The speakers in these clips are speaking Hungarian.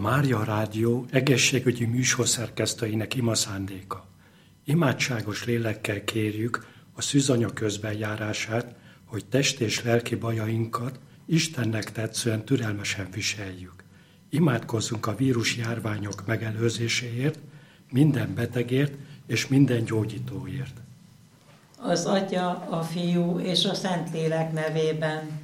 Mária Rádió egészségügyi műsorszerkesztőinek ima szándéka. Imádságos lélekkel kérjük a szűzanya közbenjárását, hogy test és lelki bajainkat Istennek tetszően türelmesen viseljük. Imádkozzunk a vírusjárványok megelőzéséért, minden betegért és minden gyógyítóért. Az Atya, a Fiú és a Szentlélek nevében.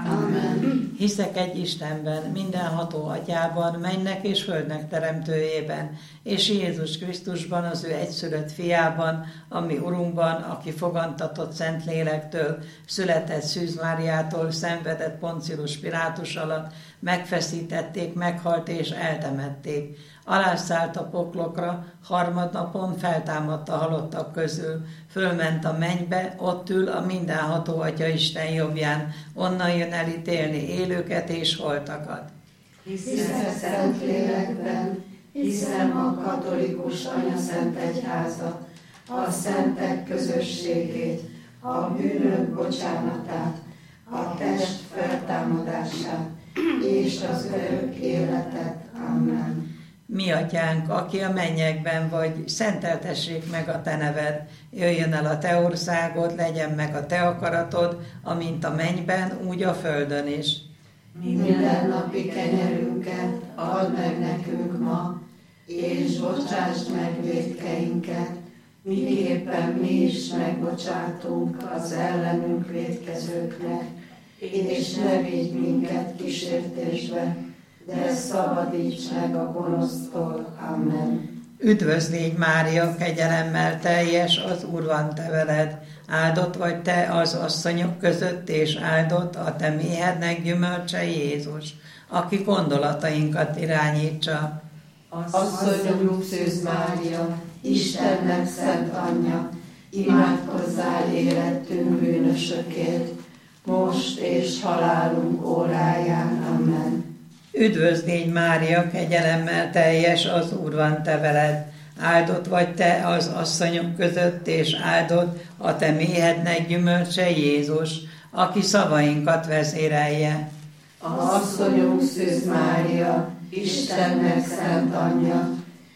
Amen. Hiszek egy Istenben, mindenható Atyában, mennek és földnek teremtőjében, és Jézus Krisztusban, az ő egyszülött fiában, ami Urunkban, aki fogantatott Szentlélektől, született Szűz Máriától, szenvedett Poncius Pilátus alatt, megfeszítették, meghalt és eltemették. Alászállt a poklokra, harmadnapon feltámadt a halottak közül, fölment a mennybe, ott ül a mindenható Atya Isten jobbján, onnan jön elítélni élőket és holtakat. Hiszek Szentlélekben, hiszem a katolikus Anyaszent Egyházat, a szentek közösségét, a bűnök bocsánatát, a test feltámadását és az örök életet. Amen. Mi Atyánk, aki a mennyekben vagy, szenteltessék meg a Te neved, jöjjön el a Te országod, legyen meg a Te akaratod, amint a mennyben, úgy a földön is. Minden napi kenyerünket add meg nekünk ma, és bocsásd meg vétkeinket, miképpen mi is megbocsátunk az ellenünk vétkezőknek, és ne vigy minket kísértésbe, de szabadíts meg a gonosztól. Amen. Üdvözlégy Mária, kegyelemmel teljes, az Úr van te veled. Áldott vagy te az asszonyok között, és áldott a te méhednek gyümölcse Jézus, aki gondolatainkat irányítsa. Asszonyunk Szűz Mária, Istennek szent anyja, imádkozzál érettünk bűnösökért, most és halálunk óráján. Amen. Üdvözlégy Mária, kegyelemmel teljes, az Úr van te veled. Áldott vagy te az asszonyok között, és áldott a te méhednek gyümölcse Jézus, aki szavainkat vezérelje. Asszonyunk Szűz Mária, Istennek szent anyja,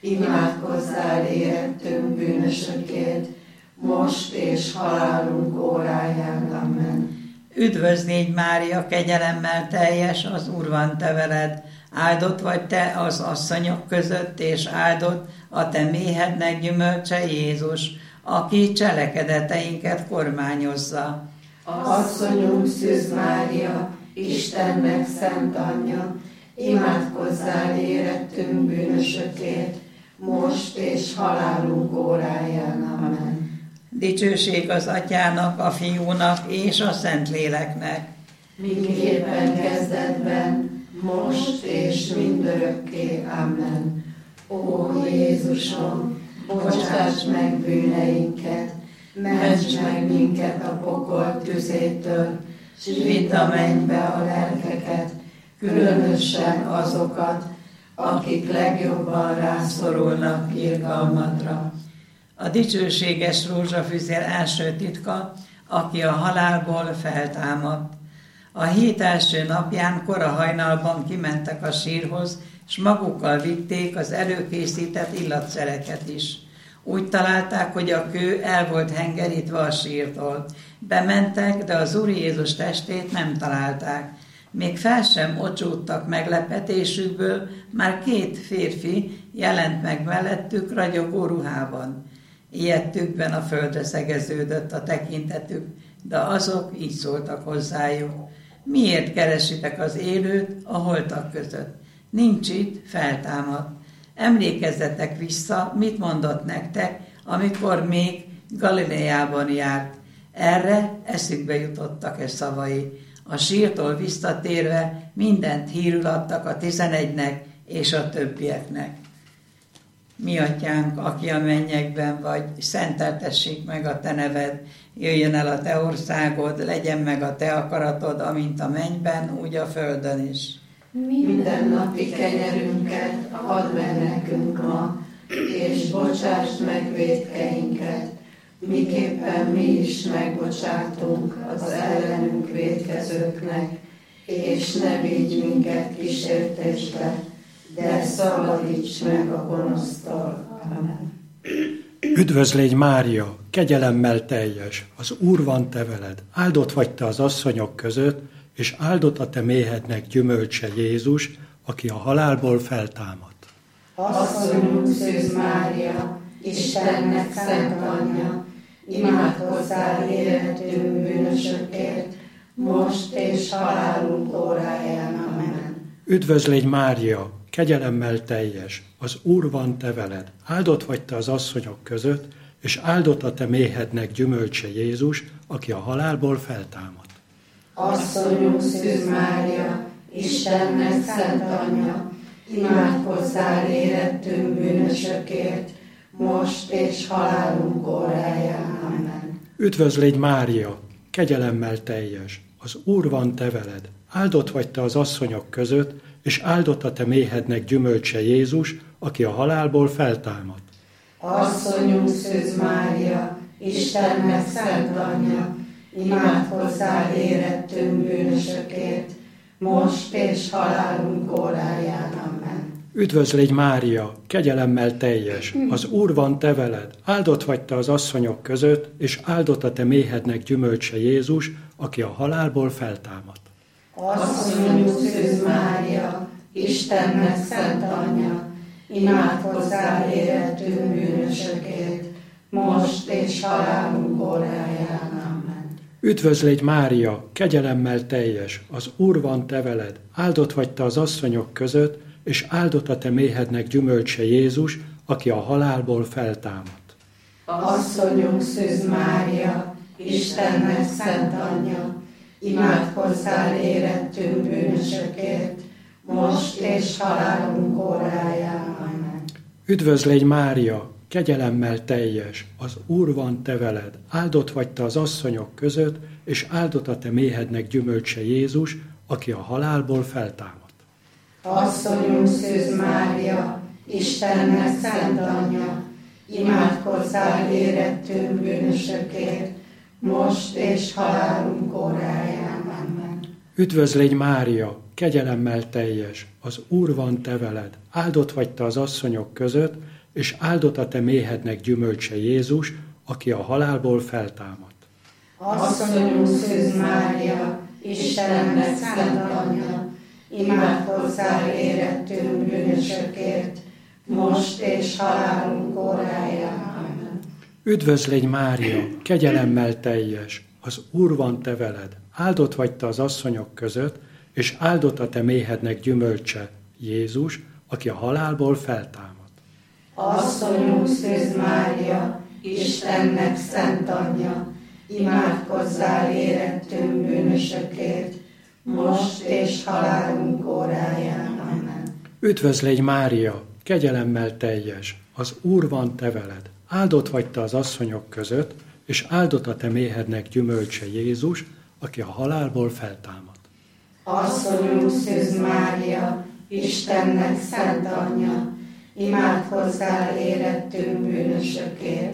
imádkozzál érettünk bűnösökért, most és halálunk óráján. Amen. Üdvözlégy Mária, kegyelemmel teljes, az Úr van te veled. Áldott vagy te az asszonyok között, és áldott a te méhednek gyümölcse Jézus, aki cselekedeteinket kormányozza. Asszonyunk Szűz Mária, Istennek szent anyja, imádkozzál érettünk bűnösökért, most és halálunk óráján. Amen. Dicsőség az Atyának, a Fiúnak és a Szentléleknek. Miképpen kezdetben, most és mindörökké. Amen. Ó Jézusom, bocsáss meg bűneinket, ments meg minket a pokol tüzétől, s vidd a mennybe a lelkeket, különösen azokat, akik legjobban rászorulnak irgalmadra. A dicsőséges rózsafüzér első titka, aki a halálból feltámadt. A hét első napján kora hajnalban kimentek a sírhoz, és magukkal vitték az előkészített illatszereket is. Úgy találták, hogy a kő el volt hengerítve a sírtól. Bementek, de az Úr Jézus testét nem találták. Még fel sem ocsúdtak meglepetésükből, már 2 férfi jelent meg mellettük ragyogó ruhában. Ijedtükben a földre szegeződött a tekintetük, de azok így szóltak hozzájuk. Miért keresitek az élőt a holtak között? Nincs itt, feltámadt. Emlékezzetek vissza, mit mondott nektek, amikor még Galileában járt. Erre eszükbe jutottak szavai. A sírtól visszatérve mindent hírül adtak a 11-nek és a többieknek. Mi Atyánk, aki a mennyekben vagy, szenteltessék meg a te neved, jöjjön el a te országod, legyen meg a te akaratod, amint a mennyben, úgy a földön is. Minden napi kenyerünket add meg nekünk ma, és bocsásd meg vétkeinket, miképpen mi is megbocsátunk az ellenünk vétkezőknek, és ne vigy minket kísértésbe, de szabadíts meg a gonosztól. Amen. Üdvözl légy Mária, kegyelemmel teljes, az Úr van te veled, áldott vagy te az asszonyok között, és áldott a te méhednek gyümölcse Jézus, aki a halálból feltámadt. Asszonyunk Szűz Mária, Istennek szent anyja, imádkozzál életünk bűnösökért, most és halálunk óráján. Amen. Üdvözl légy Mária, kegyelemmel teljes, az Úr van te veled, áldott vagy te az asszonyok között, és áldott a te méhednek gyümölcse Jézus, aki a halálból feltámadt. Asszonyunk Szűz Mária, Istennek szent anyja, imádkozzál érettünk bűnösökért, most és halálunk óráján. Amen. Üdvözl légy Mária, kegyelemmel teljes, az Úr van te veled, áldott vagy te az asszonyok között, és áldott a te méhednek gyümölcse Jézus, aki a halálból feltámadt. Asszonyunk Szűz Mária, Istennek szent anyja, imádkozzál érettünk bűnösökért, most és halálunk óráján. Amen. Üdvözl légy Mária, kegyelemmel teljes, az Úr van te veled, áldott vagy te az asszonyok között, és áldott a te méhednek gyümölcse Jézus, aki a halálból feltámadt. Asszonyunk Szűz Mária, Istennek szent anyja, imádkozzál érettünk bűnösökért, most és halálunk óráján. Amen. Üdvözl légy Mária, kegyelemmel teljes, az Úr van te veled, áldott vagy te az asszonyok között, és áldott a te méhednek gyümölcse Jézus, aki a halálból feltámadt. Asszonyunk Szűz Mária, Istennek szent anyja, imádkozzál érettünk bűnösökért, most és halálunk óráján. Amen. Üdvözl légy Mária, kegyelemmel teljes, az Úr van te veled, áldott vagy te az asszonyok között, és áldott a te méhednek gyümölcse Jézus, aki a halálból feltámadt. Asszonyunk Szűz Mária, Istennek szent anyja, imádkozzál érettünk bűnösökért, most és halálunk óráján. Amen. Üdvözl légy Mária, kegyelemmel teljes, az Úr van te veled, áldott vagy te az asszonyok között, és áldott a te méhednek gyümölcse Jézus, aki a halálból feltámadt. Asszonyunk Szűz Mária, Istennek szent anyja, imádkozzál érettünk bűnösökért, most és halálunk óráján. Amen. Üdvözl légy Mária, kegyelemmel teljes, az Úr van te veled, áldott vagy te az asszonyok között, és áldott a te méhednek gyümölcse Jézus, aki a halálból feltámadt. Asszonyunk Szűz Mária, Istennek szent anyja, imádkozzál érettünk bűnösökért, most és halálunk óráján. Amen. Üdvözl légy Mária, kegyelemmel teljes, az Úr van te veled, áldott vagy te az asszonyok között, és áldott a te méhednek gyümölcse Jézus, aki a halálból feltámadt. Asszonyunk Szűz Mária, Istennek szent anyja, imádkozzál érettünk bűnösökért,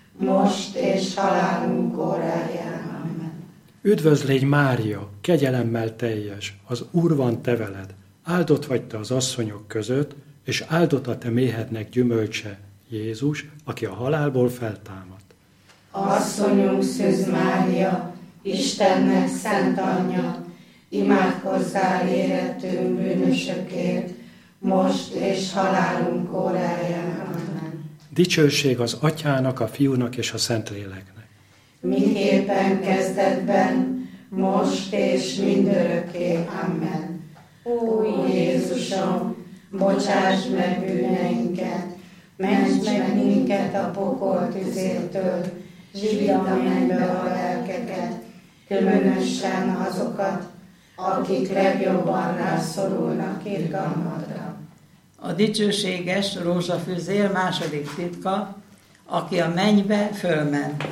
most és halálunk óráján. Amen. Üdvözl légy Mária, kegyelemmel teljes, az Úr van te veled, áldott vagy te az asszonyok között, és áldott a te méhednek gyümölcse Jézus, aki a halálból feltámadt. Asszonyunk Szűz Mária, Istennek szent anyja, imádkozzál érettünk bűnösökért, most és halálunk óráján. Amen. Dicsőség az Atyának, a Fiúnak és a Szentléleknek. Miképpen kezdetben, most és mindörökké. Amen. Ó Jézusom, bocsáss meg bűneinket, ments meg minket a pokol tüzétől, zsidj a mennybe a lelkeket, különösen azokat, akik legjobban rászorulnak irgalmadra. A dicsőséges rózsafüzér második titka, aki a mennybe fölment.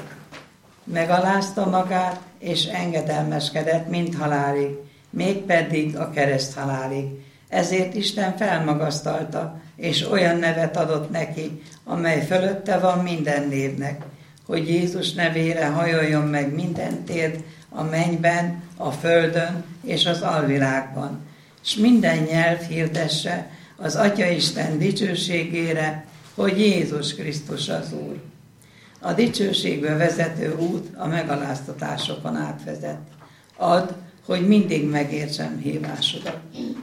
Megalázta magát, és engedelmeskedett mind halálig, mégpedig a kereszt halálig. Ezért Isten felmagasztalta, és olyan nevet adott neki, amely fölötte van minden névnek, hogy Jézus nevére hajoljon meg minden térd a mennyben, a földön és az alvilágban, és minden nyelv hirdesse az Atyaisten dicsőségére, hogy Jézus Krisztus az Úr. A dicsőségbe vezető út a megaláztatásokon átvezet. Add, hogy mindig megértsem hívásodat.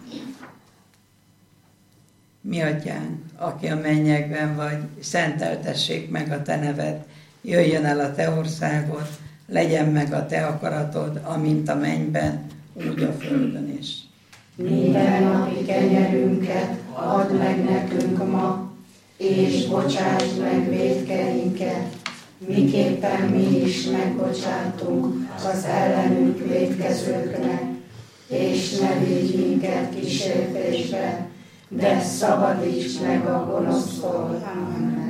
Mi atyánk, aki a mennyekben vagy, szenteltessék meg a te neved, jöjjön el a te országod, legyen meg a te akaratod, amint a mennyben, úgy a földön is. Minden napi kenyerünket add meg nekünk ma, és bocsásd meg vétkeinket, miképpen mi is megbocsátunk az ellenünk vétkezőknek, és ne vigy minket kísértésbe, de szabadíts meg a gonosztól. Amen.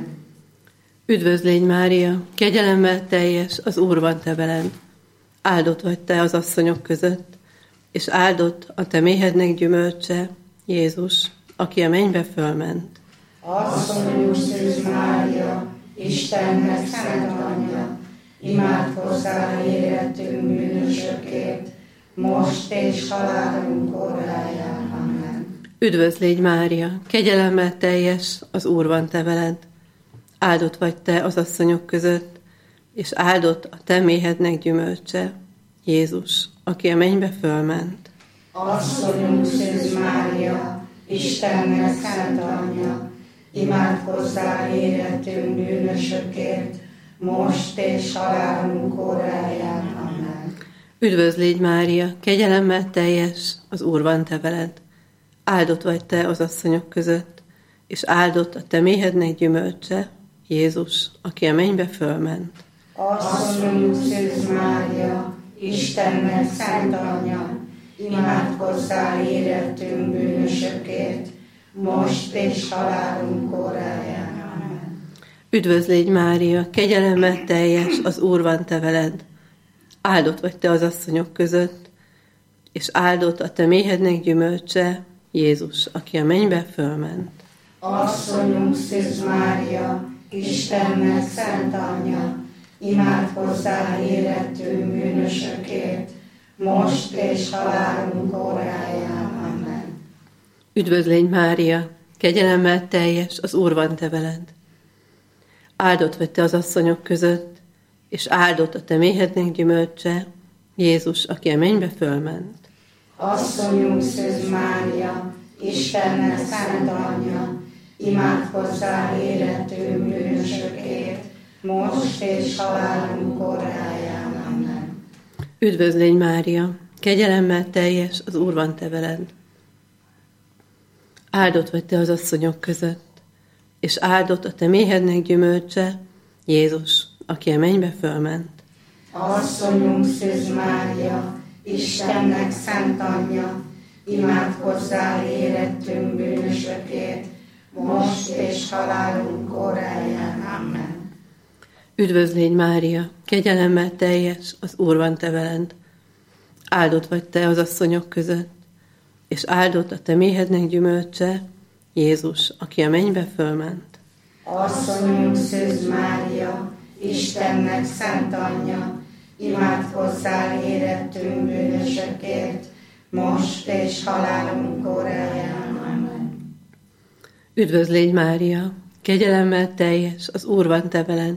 Üdvözl légy, Mária, kegyelemmel teljes, az Úr van te veled. Áldott vagy te az asszonyok között, és áldott a te méhednek gyümölcse, Jézus, aki a mennybe fölment. Asszonyunk Szűz Mária, Istennek szent anyja, imádkozzál érettünk bűnösökért, most és halálunk óráján. Amen. Üdvözl légy, Mária, kegyelemmel teljes, az Úr van te veled. Áldott vagy te az asszonyok között, és áldott a te méhednek gyümölcse, Jézus, aki a mennybe fölment. Asszonyunk Szűz Mária, Istennek szent anyja, imádkozzál érettünk bűnösökért, most és halálunk óráján. Amen. Üdvözl légy, Mária, kegyelemmel teljes, az Úr van te veled. Áldott vagy te az asszonyok között, és áldott a te méhednek gyümölcse, Jézus, aki a mennybe fölment. Asszonyunk Szűz Mária, Istennek szent anyja, imádkozzál érettünk bűnösökért, most és halálunk óráján. Amen. Üdvözl légy, Mária, kegyelemmel teljes, az Úr van te veled. Áldott vagy te az asszonyok között, és áldott a te méhednek gyümölcse, Jézus, aki a mennybe fölment. Asszonyunk Szűz Mária, Istennek szent anyja, imádkozzál érettünk bűnösökért, most és halálunk óráján. Amen. Üdvözl légy, Mária, kegyelemmel teljes, az Úr van te veled. Áldott vagy te az asszonyok között, és áldott a te méhednek gyümölcse, Jézus, aki a mennybe fölment. Asszonyunk Szűz Mária, Istennek szent anyja, imádkozzál érettünk bűnösökért, most és halálunk óráján. Amen. Üdvözl légy, Mária, kegyelemmel teljes, az Úr van te veled. Áldott vagy te az asszonyok között, és áldott a te méhednek gyümölcse, Jézus, aki a mennybe fölment. Asszonyunk Szűz Mária, Istennek szent anyja, imádkozzál érettünk bűnösökért, most és halálunk óráján. Amen. Üdvözl légy, Mária, kegyelemmel teljes, az Úr van te veled. Áldott vagy te az asszonyok között, és áldott a te méhednek gyümölcse, Jézus, aki a mennybe fölment. Asszonyunk Szűz Mária, Istennek szent anyja, imádkozzál érettünk bűnösökért, most és halálunk óráján. Amen. Üdvözl légy, Mária, kegyelemmel teljes, az Úr van te veled.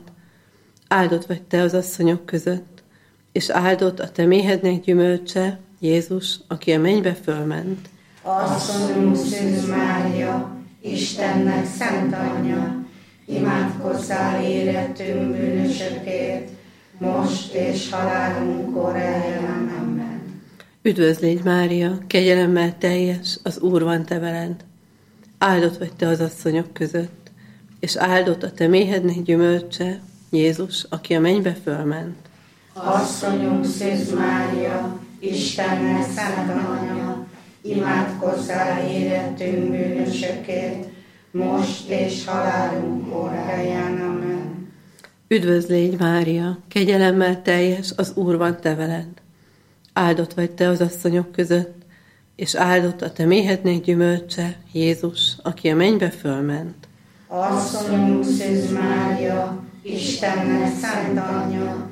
Áldott vagy te az asszonyok között, és áldott a te méhednek gyümölcse, Jézus, aki a mennybe fölment. Asszonyunk Szűz Mária, Istennek szent anyja, imádkozzál érettünk bűnösökért, most és halálunk óráján. Amen. Üdvözl légy, Mária, kegyelemmel teljes, az Úr van te veled. Áldott vagy te az asszonyok között, és áldott a te méhednek gyümölcse, Jézus, aki a mennybe fölment. Asszonyunk Szűz Mária, Istennek szent anyja, imádkozzál érettünk bűnösökért, most és halálunk óráján. Amen. Üdvözl légy, Mária, kegyelemmel teljes, az Úr van te veled. Áldott vagy te az asszonyok között, és áldott a te méhednek gyümölcse, Jézus, aki a mennybe fölment. Asszonyunk Szűz Mária, Istennek szent anyja,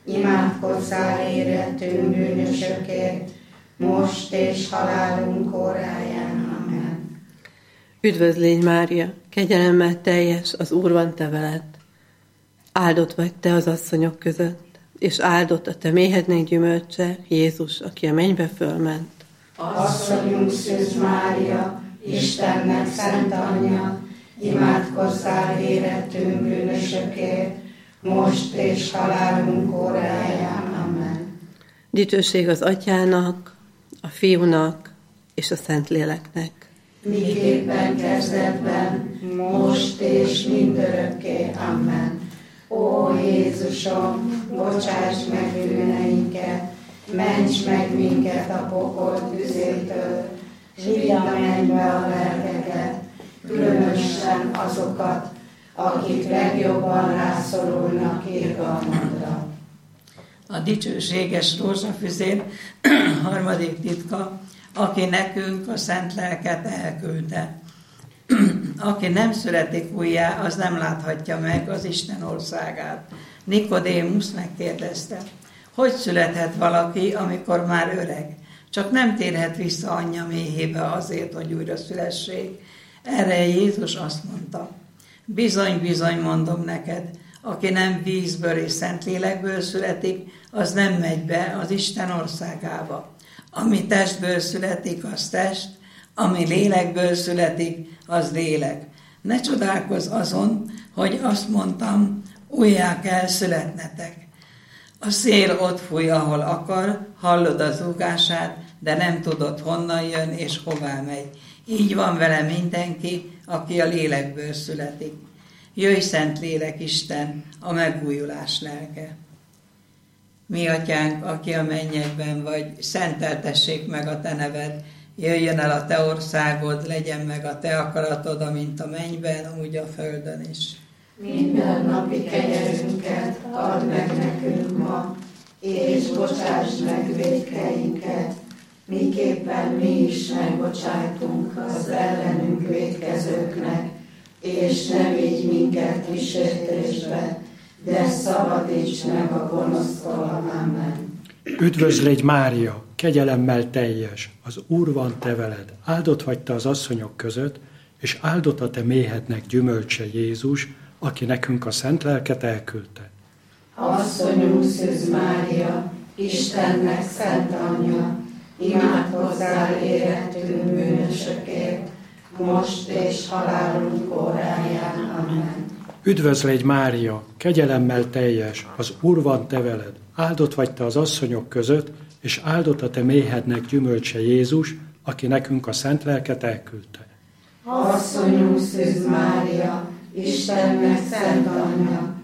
imádkozzál érettünk bűnösökért, most és halálunk óráján. Amen. Üdvözl légy, Mária, kegyelemmel teljes, az Úr van te veled. Áldott vagy te az asszonyok között, és áldott a te méhednek gyümölcse, Jézus, aki a mennybe fölment. Asszonyunk Szűz Mária, Istennek szent anyja, imádkozzál érettünk bűnösökért, most és halálunk óráján. Amen. Dicsőség az Atyának, a Fiúnak és a Szentléleknek. Miképpen kezdetben, most és mindörökké. Amen. Ó Jézusom, bocsáss meg bűneinket, ments meg minket a pokol tüzétől, s vidd a mennybe a lelkeket, különösen azokat, akik legjobban rászorulnak irgalmadra. A dicsőséges rózsafüzér harmadik titka, aki nekünk a szent lelket elküldte. Aki nem születik újjá, az nem láthatja meg az Isten országát. Nikodémusz megkérdezte, hogy születhet valaki, amikor már öreg? Csak nem térhet vissza anyja méhébe azért, hogy újra szülessék. Erre Jézus azt mondta, bizony, bizony mondom neked, aki nem vízből és Szentlélekből születik, az nem megy be az Isten országába. Ami testből születik, az test, ami lélekből születik, az lélek. Ne csodálkozz azon, hogy azt mondtam, újjá kell születnetek. A szél ott fúj, ahol akar, hallod a zúgását, de nem tudod, honnan jön és hová megy. Így van vele mindenki, aki a lélekből születik. Jöjj, Szent Lélek Isten, a megújulás lelke. Mi Atyánk, aki a mennyekben vagy, szenteltessék meg a te neved, jöjjön el a te országod, legyen meg a te akaratod, amint a mennyben, úgy a földön is. Minden napi kenyerünket add meg nekünk ma, és bocsáss meg vétkeinket, miképpen mi is megbocsájtunk az ellenünk vétkezőknek, és ne vigy minket kísértésbe, de szabadíts meg a gonosztól. Amen. Üdvözl légy, Mária, kegyelemmel teljes, az Úr van te veled. Áldott vagy te az asszonyok között, és áldott a te méhednek gyümölcse, Jézus, aki nekünk a szent lelket elküldte. Asszonyunk Szűz Mária, Istennek szent anyja, imádkozzál érettünk bűnösökért, most és halálunk óráján. Amen. Üdvözl légy, Mária, kegyelemmel teljes, az Úr van te veled. Áldott vagy te az asszonyok között, és áldott a te méhednek gyümölcse, Jézus, aki nekünk a szent lelket elküldte. Asszonyunk Szűz Mária, Istennek szent anyja,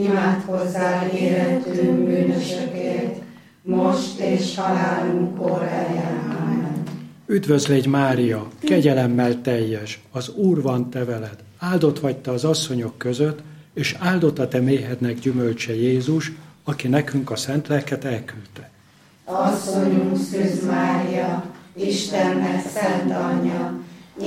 imádkozzál érettünk bűnösökért, most és halálunk óráján. Amen. Üdvözl légy, Mária, kegyelemmel teljes, az Úr van te veled. Áldott vagy te az asszonyok között, és áldott a te méhednek gyümölcse, Jézus, aki nekünk a szent lelket elküldte. Asszonyunk Szűz Mária, Istennek szent anyja,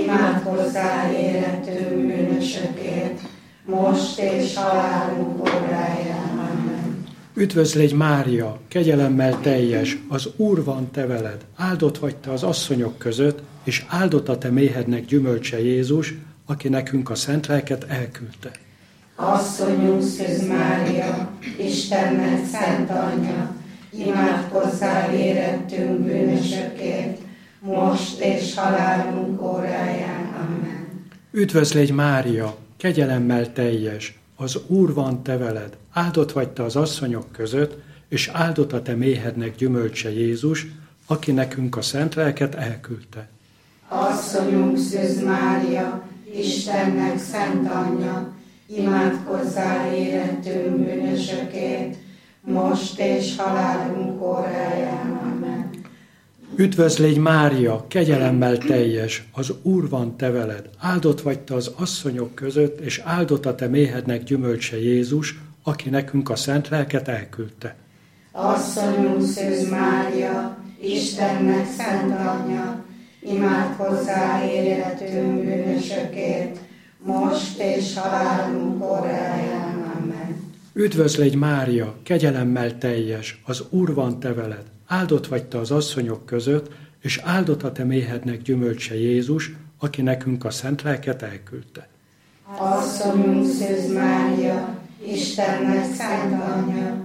imádkozzál érettünk bűnösökért, most és halálunk óráján. Amen. Üdvözl légy, Mária, kegyelemmel teljes, az Úr van te veled. Áldott vagy te az asszonyok között, és áldott a te méhednek gyümölcse, Jézus, aki nekünk a szent lelket elküldte. Asszonyunk Szűz Mária, Istennek szent anyja, imádkozzál érettünk bűnösökért, most és halálunk óráján. Amen. Üdvözl légy, Mária, kegyelemmel teljes, az Úr van te veled. Áldott vagy te az asszonyok között, és áldott a te méhednek gyümölcse, Jézus, aki nekünk a szent lelket elküldte. Asszonyunk Szűz Mária, Istennek szent anyja, imádkozzál érettünk bűnösökért, most és halálunk óráján. Amen. Üdvözl légy, Mária, kegyelemmel teljes, az Úr van te veled. Áldott vagy te az asszonyok között, és áldott a te méhednek gyümölcse, Jézus, aki nekünk a szent lelket elküldte. Asszonyunk Szűz Mária, Istennek szent anyja, imádkozzál érettünk bűnösökért, most és halálunk óráján. Amen. Üdvözl légy, Mária, kegyelemmel teljes, az Úr van te veled. Áldott vagy te az asszonyok között, és áldott a te méhednek gyümölcse, Jézus, aki nekünk a szent lelket elküldte. Asszonyunk Szűz Mária, Istennek szent anyja,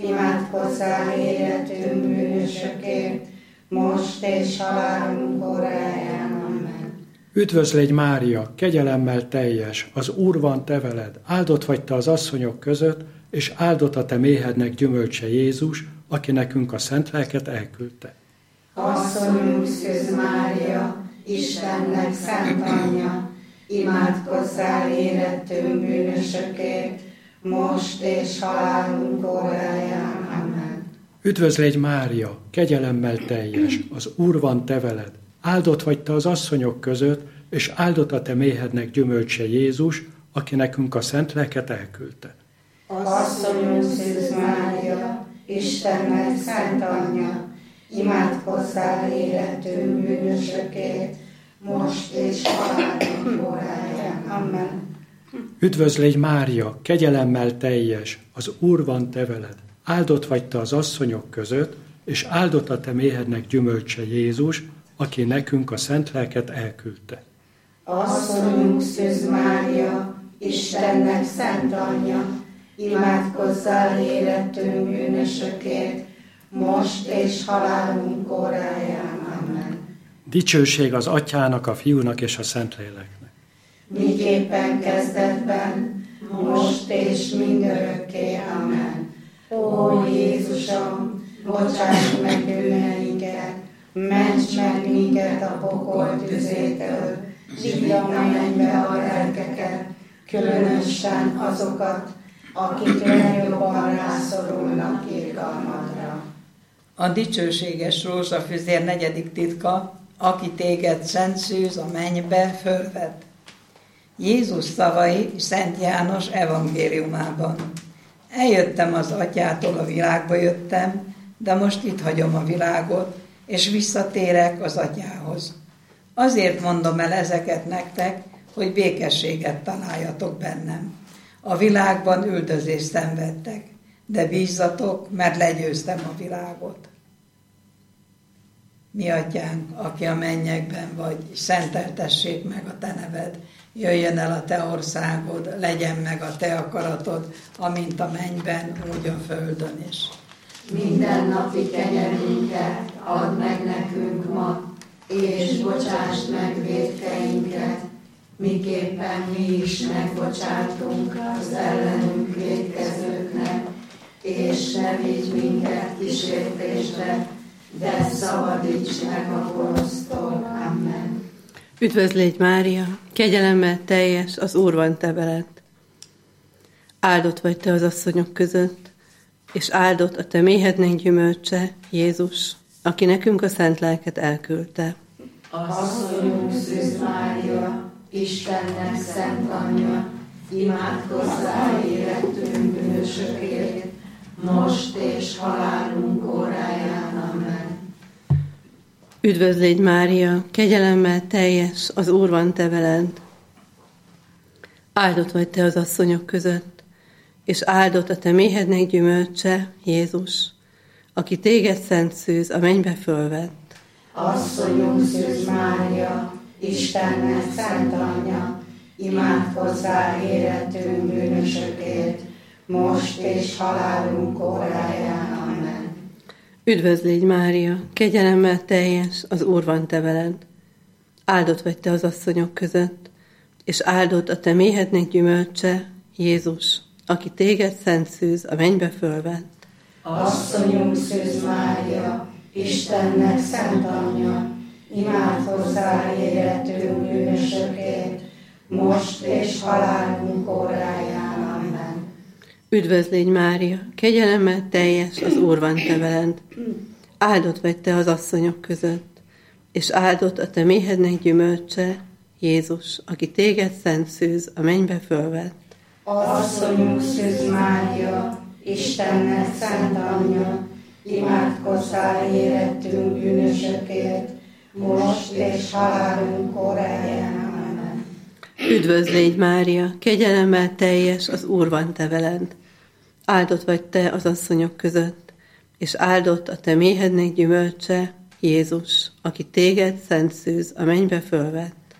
imádkozzál éretünk bűnösökért, most és halálunk óráján. Amen. Üdvözlégy Mária, kegyelemmel teljes, az Úr van te veled, áldott vagy te az asszonyok között, és áldott a te méhednek gyümölcse Jézus, aki nekünk a szent lelket elküldte. Asszonyunk Szűz Mária, Istennek szent anyja, imádkozzál érettünk bűnösökért, most és halálunk óráján. Amen. Üdvözlégy Mária, kegyelemmel teljes, az Úr van te veled, áldott vagy te az asszonyok között, és áldott a te méhednek gyümölcse Jézus, aki nekünk a szent lelket elküldte. Asszonyunk Szűz Mária, Istennek szent anyja, imádkozzál érettünk bűnösökért, most és halálunk óráján. Amen. Üdvözlégy Mária, kegyelemmel teljes, az Úr van te veled, áldott vagy te az asszonyok között, és áldott a te méhednek gyümölcse Jézus, aki nekünk a szent lelket elküldte. Asszonyunk Szűz Mária, Istennek szent anyja, imádkozzál érettünk bűnösökért, most és halálunk óráján. Amen. Dicsőség az Atyának, a Fiúnak és a Szentléleknek. Miképpen kezdetben, most és mindörökké. Amen. Ó Jézusom, bocsáss meg bűneinket, ments meg minket a pokol tüzétől, vidd a mennybe a lelkeket, különösen azokat, akik legjobban rászorulnak irgalmadra. A dicsőséges rózsafüzér 4. titka, aki téged szent szűz a mennybe, fölvet. Jézus szavai Szent János evangéliumában. Eljöttem az Atyától, a világba jöttem, de most itt hagyom a világot, és visszatérek az Atyához. Azért mondom el ezeket nektek, hogy békességet találjatok bennem. A világban üldözést szenvedtek, de bízzatok, mert legyőztem a világot. Mi Atyánk, aki a mennyekben vagy, szenteltessék meg a te neved, jöjjön el a te országod, legyen meg a te akaratod, amint a mennyben, úgy a földön is. Minden napi kenyerünket add meg nekünk ma, és bocsásd meg vétkeinket, miképpen mi is megbocsátunk az ellenünk vétkezőknek, és ne vigy minket kísértésbe, de szabadíts meg a gonosztól. Amen. Üdvözlégy Mária, kegyelemmel teljes, az Úr van te veled. Áldott vagy te az asszonyok között, és áldott a te méhednek gyümölcse, Jézus, aki nekünk a szent lelket elküldte. Asszonyunk Szűz Mária, Istennek szent anyja, imádkozzál érettünk bűnösökért, most és halálunk óráján. Amen. Üdvözlégy Mária, kegyelemmel teljes, az Úr van te veled. Áldott vagy te az asszonyok között, és áldott a te méhednek gyümölcse, Jézus, aki téged szent szűz a mennybe fölvett. Asszonyunk Szűz Mária, Istennek szent anyja, imádkozzál érettünk bűnösökért, most és halálunk óráján. Amen. Üdvözlégy Mária, kegyelemmel teljes, az Úr van te veled. Áldott vagy te az asszonyok között, és áldott a te méhednek gyümölcse, Jézus, aki téged szent szűz a mennybe fölvett. Asszonyunk Szűz Mária, Istennek szent anyja, imádkozzál érettünk bűnösökért, most és halálunk óráján. Amen. Üdvözlégy Mária, kegyelemmel teljes, az Úr van te veled. Áldott vagy te az asszonyok között, és áldott a te méhednek gyümölcse, Jézus, aki téged szent szűz a mennybe fölvett. Asszonyunk Szűz Mária, Istennek szent anyja, imádkozzál érettünk bűnösökért, most és halálunk óráján. Amen. Üdvözlégy Mária, kegyelemmel teljes, az Úr van te veled. Áldott vagy te az asszonyok között, és áldott a te méhednek gyümölcse, Jézus, aki téged szent szűz a mennybe fölvett.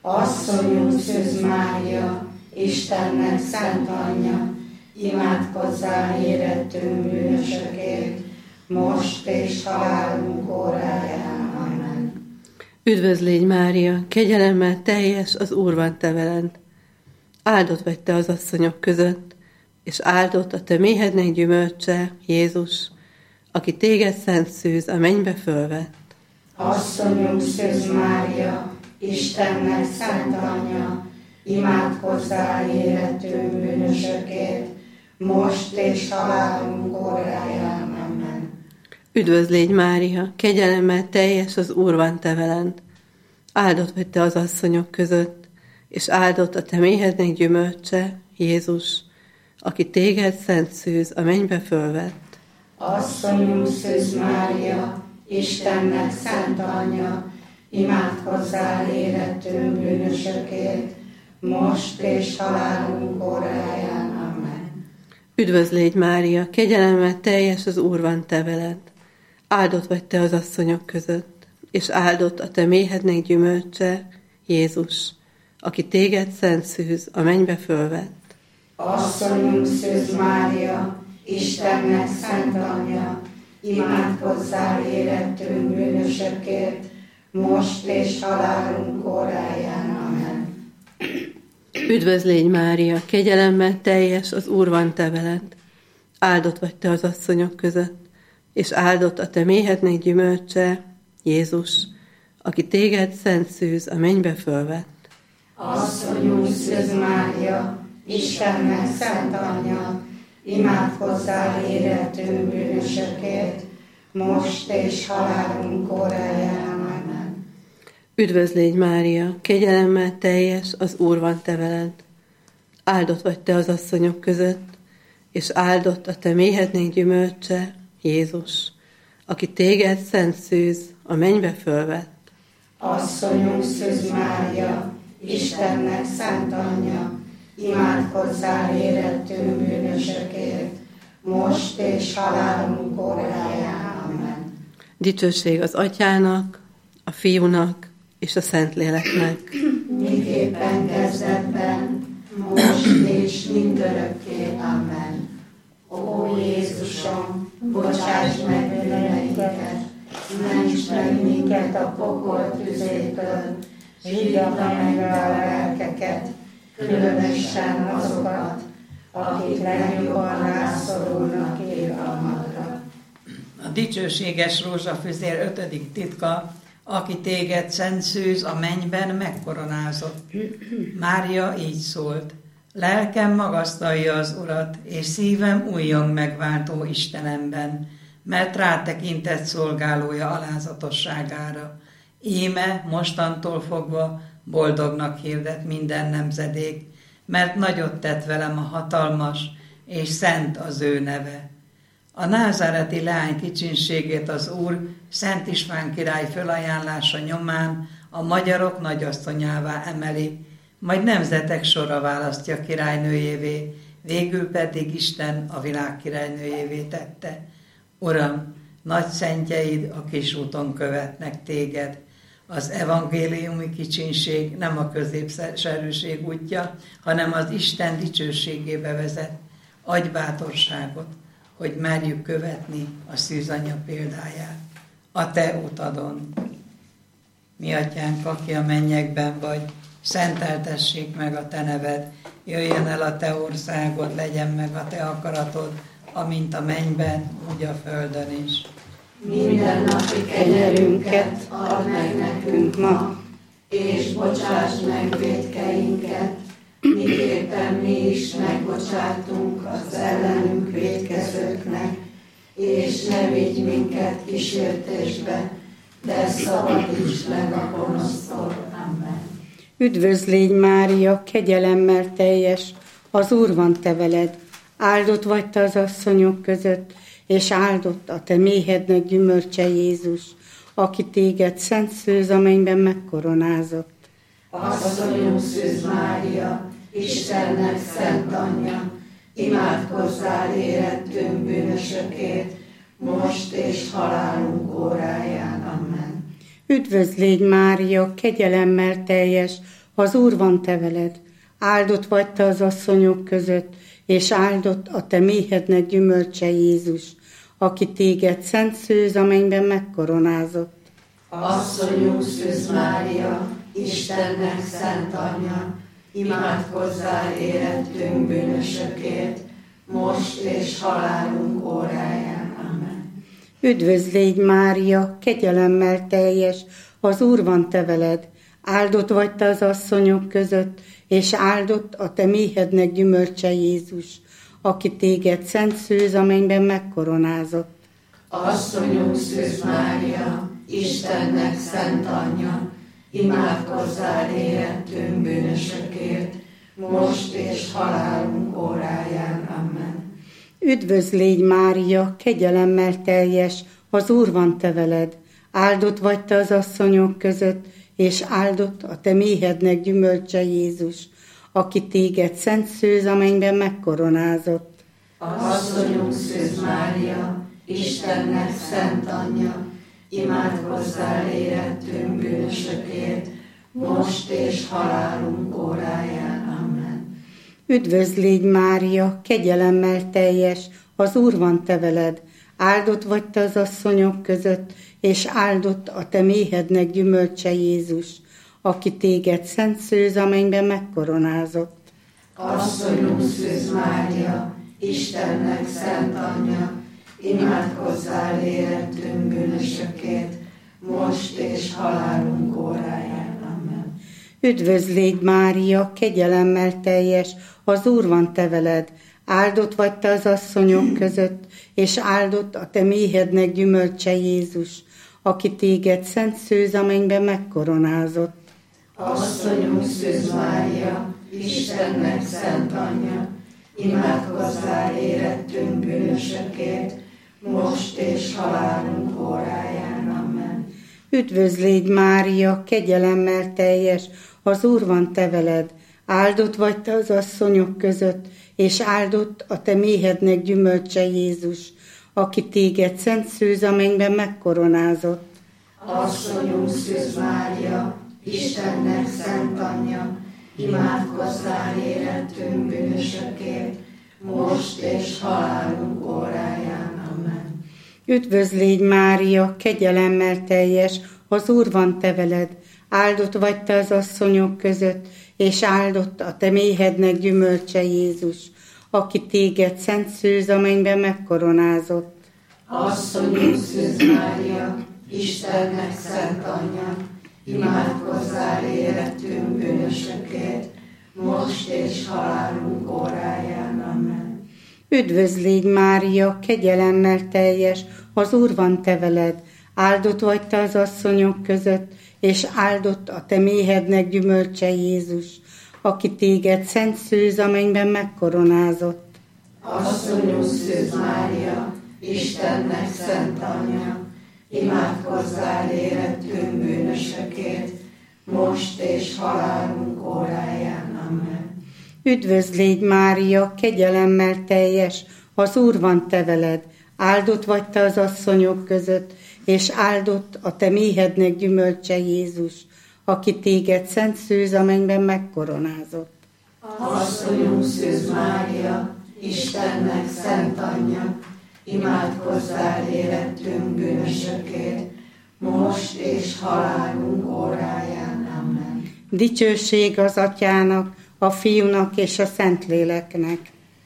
Asszonyunk Szűz Mária, Istennek szent anyja, imádkozzál érettünk bűnösökért, most és halálunk óráján. Amen. Üdvözl légy, Mária, kegyelemmel teljes, az Úr van te veled. Áldott vagy te az asszonyok között, és áldott a te méhednek gyümölcse, Jézus, aki téged szent szűz a mennybe fölvett. Asszonyunk Szűz Mária, Istennek szent anyja, imádkozzál érettünk bűnösökért, most és halálunk óráján. Amen. Üdvözl légy, Mária, kegyelemmel teljes, az Úr van te veled. Áldott vagy te az asszonyok között, és áldott a te méhednek gyümölcse, Jézus, aki téged szent szűz a mennybe fölvett. Asszonyunk Szűz Mária, Istennek szent anyja, imádkozzál érettünk bűnösökért, most és halálunk óráján. Amen. Üdvözl légy, Mária, kegyelemmel teljes, az Úr van te veled. Áldott vagy te az asszonyok között, és áldott a te méhednek gyümölcse, Jézus, aki téged szent szűz a mennybe fölvett. Asszonyunk Szűz Mária, Istennek szent anyja, imádkozzál érettünk bűnösökért, most és halálunk óráján. Amen. Üdvözl légy, Mária, kegyelemmel teljes, az Úr van te veled. Áldott vagy te az asszonyok között, és áldott a te méhednek gyümölcse, Jézus, aki téged szent szűz a mennybe fölvett. Asszonyunk Szűz Mária, Istennek szent anyja, imádkozzál érettünk bűnösökért, most és halálunk óráján. Amen. Üdvözl légy, Mária, kegyelemmel teljes, az Úr van te veled. Áldott vagy te az asszonyok között, és áldott a te méhednek gyümölcse, Jézus, aki téged szent szűz a mennybe fölvett. Asszonyunk Szűz Mária, Istennek szent anyja, imádkozzál érettünk bűnösökért, most és halálunk óráján. Amen. Dicsőség az Atyának, a Fiúnak és a Szentléleknek. Miképpen kezdetben, most és mindörökké. Amen. Ó Jézusom, bocsáss meg bűneinket, ments meg minket a pokol tüzétől, hívja meg a lelkeket, különösen azokat, akik legjobban rászorulnak irgalmadra. A dicsőséges rózsafüzér 5. titka, aki téged szent szűz a mennyben megkoronázott. Mária így szólt: lelkem magasztalja az Urat, és szívem újjong megváltó Istenemben, mert rátekintett szolgálója alázatosságára. Íme mostantól fogva boldognak hirdet minden nemzedék, mert nagyot tett velem a hatalmas, és szent az ő neve. A názáreti leány kicsinségét az Úr Szent István király fölajánlása nyomán a magyarok nagyasszonyává emeli, majd nemzetek sora választja királynőjévé, végül pedig Isten a világ királynőjévé tette. Uram, nagy szentjeid a kis úton követnek téged. Az evangéliumi kicsinség nem a középszerűség útja, hanem az Isten dicsőségébe vezet. Adj bátorságot, hogy merjük követni a szűzanya példáját. A te utadon. Mi atyánk, aki a mennyekben vagy, szenteltessék meg a te neved, jöjjön el a te országod, legyen meg a te akaratod, amint a mennyben, úgy a földön is. Minden napi kenyerünket add meg nekünk ma, és bocsáss meg vétkeinket, miképpen mi is megbocsátunk az ellenünk vétkezőknek, és ne vigy minket kísértésbe, de szabadíts meg a gonosztól. Amen. Üdvözl légy, Mária, kegyelemmel teljes, az Úr van te veled. Áldott vagy te az asszonyok között, és áldott a te méhednek gyümölcse, Jézus, aki téged szent szőz a mennyben megkoronázott. Asszonyunk Szűz Mária, Istennek szent anyja, imádkozzál érettünk bűnösökért, most és halálunk óráján. Amen. Üdvözl légy, Mária, kegyelemmel teljes, az Úr van te veled. Áldott vagy te az asszonyok között, és áldott a te méhednek gyümölcse Jézus, aki téged szent szőz a mennyben megkoronázott. Asszonyunk Szűz Mária, Istennek szent anyja, imádkozzál érettünk bűnösökért, most és halálunk óráján. Amen. Üdvözl légy Mária, kegyelemmel teljes, az Úr van te veled. Áldott vagy te az asszonyok között, és áldott a te méhednek gyümölcse Jézus, aki téged szent szőz a mennyben megkoronázott. Asszonyunk Szűz Mária, Istennek szent anyja, imádkozzál érettünk bűnösökért, most és halálunk óráján. Amen. Üdvözl légy Mária, kegyelemmel teljes, az Úr van te veled. Áldott vagy te az asszonyok között, és áldott a te méhednek gyümölcse Jézus, aki téged szent szőz a mennyben megkoronázott. Asszonyunk Szűz Mária, Istennek szent anyja, imádkozzál érettünk bűnösökért, most és halálunk óráján. Amen. Üdvözl légy Mária, kegyelemmel teljes, az Úr van te veled. Áldott vagy te az asszonyok között, és áldott a te méhednek gyümölcse Jézus, aki téged szent szőz a mennyben megkoronázott. Asszonyunk Szűz Mária, Istennek szent anyja, imádkozzál érettünk bűnösökért, most és halálunk óráján. Amen. Üdvözl légy Mária, kegyelemmel teljes, az Úr van te veled. Áldott vagy te az asszonyok között, és áldott a te méhednek gyümölcse Jézus, aki téged szent szőz a mennyben megkoronázott. Asszonyunk Szűz Mária, Istennek szent anyja, imádkozzál érettünk bűnösökért, most és halálunk óráján. Amen. Üdvözl légy Mária, kegyelemmel teljes, az Úr van te veled. Áldott vagy te az asszonyok között, és áldott a te méhednek gyümölcse Jézus, aki téged szent szőz a mennyben megkoronázott. Asszonyunk Szűz Mária, Istennek szent anyja, imádkozzál érettünk bűnösökért, most és halálunk óráján. Amen. Üdvözl légy Mária, kegyelemmel teljes, az Úr van te veled. Áldott vagy te az asszonyok között, és áldott a te méhednek gyümölcse Jézus, aki téged szent szőz a mennyben megkoronázott. Asszonyunk Szűz Mária, Istennek szent anyja, imádkozzál érettünk bűnösökért, most és halálunk óráján. Amen. Üdvözl légy Mária, kegyelemmel teljes, az Úr van te veled. Áldott vagy te az asszonyok között, és áldott a te méhednek gyümölcse Jézus, aki téged szent szőz a mennyben megkoronázott. Asszonyunk Szűz Mária, Istennek szent anyja, imádkozzál érettünk bűnösökért, most és halálunk óráján. Amen. Üdvözl légy Mária, kegyelemmel teljes, az Úr van te veled. Áldott vagy te az asszonyok között, és áldott a te méhednek gyümölcse Jézus, aki téged szent szőz a mennyben megkoronázott. Asszonyunk Szűz Mária, Istennek szent anyja, imádkozzál érettünk bűnösökért, most és halálunk óráján. Amen. Dicsőség az Atyának, a Fiúnak és a Szentléleknek.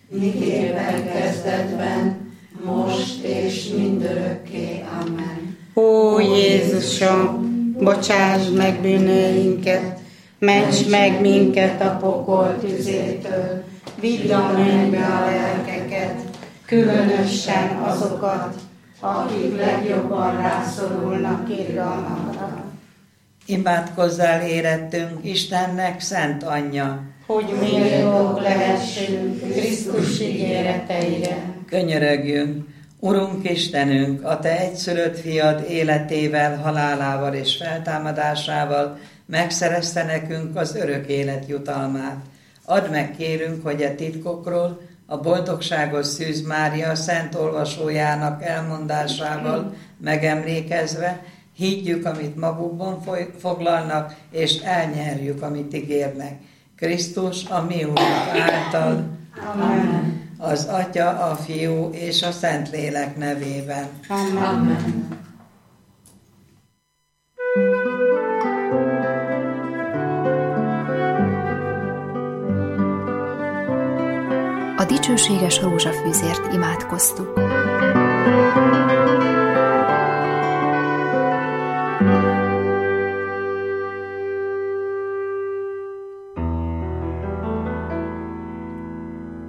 Miképpen kezdetben, most és mindörökké. Amen. Ó Jézusom, bocsáss meg bűneinket, ments meg minket a pokol tüzétől, vidd a mennybe a lelkeket, különösen azokat, akik legjobban rászorulnak irgalmadra. Imádkozzál érettünk Istennek szent anyja, hogy méltók lehessünk Krisztus ígéreteire. Könyörögjünk, Urunk Istenünk, a Te egyszülött fiad életével, halálával és feltámadásával megszerezte nekünk az örök élet jutalmát. Add meg, kérünk, hogy a titkokról, a boldogságos Szűz Mária szent olvasójának elmondásával megemlékezve, higgyük, amit magukban foglalnak, és elnyerjük, amit ígérnek. Krisztus, a mi Úrunk által, Amen. az Atya, a Fiú és a Szentlélek nevében. Amen. A dicsőséges rózsafűzért imádkoztuk.